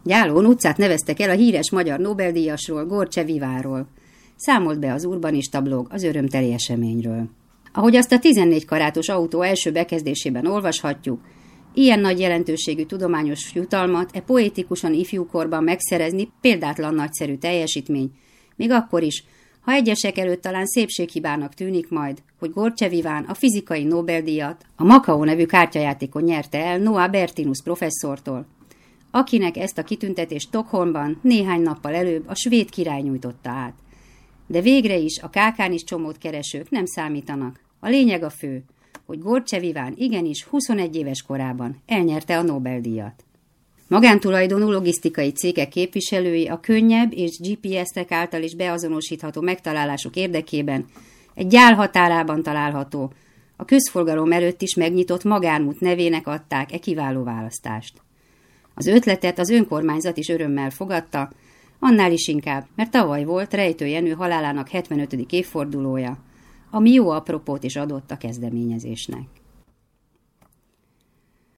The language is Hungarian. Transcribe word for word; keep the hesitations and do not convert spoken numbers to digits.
Gyálón utcát neveztek el a híres magyar Nobel-díjasról, Gorcse Viváról. Számolt be az urbanista blog az örömteli eseményről. Ahogy azt a tizennégy karátos autó első bekezdésében olvashatjuk, ilyen nagy jelentőségű tudományos jutalmat e poétikusan ifjúkorban megszerezni példátlan nagyszerű teljesítmény, még akkor is, ha egyesek előtt talán szépséghibának tűnik majd, hogy Gorcse Viván a fizikai Nobel-díjat a Macao nevű kártyajátékon nyerte el Noah Bertinus professzortól, akinek ezt a kitüntetést Stockholmban néhány nappal előbb a svéd király nyújtotta át. De végre is a kákán is csomót keresők nem számítanak. A lényeg a fő, hogy Gorcse Viván igenis huszonegy éves korában elnyerte a Nobel-díjat. Magántulajdonú logisztikai cégek képviselői a könnyebb és gé pé es-ek által is beazonosítható megtalálásuk érdekében egy gyál határában található, a közforgalom előtt is megnyitott magánút nevének adták e kiváló választást. Az ötletet az önkormányzat is örömmel fogadta, annál is inkább, mert tavaly volt Rejtő Jenő halálának hetvenötödik évfordulója, ami jó apropót is adott a kezdeményezésnek.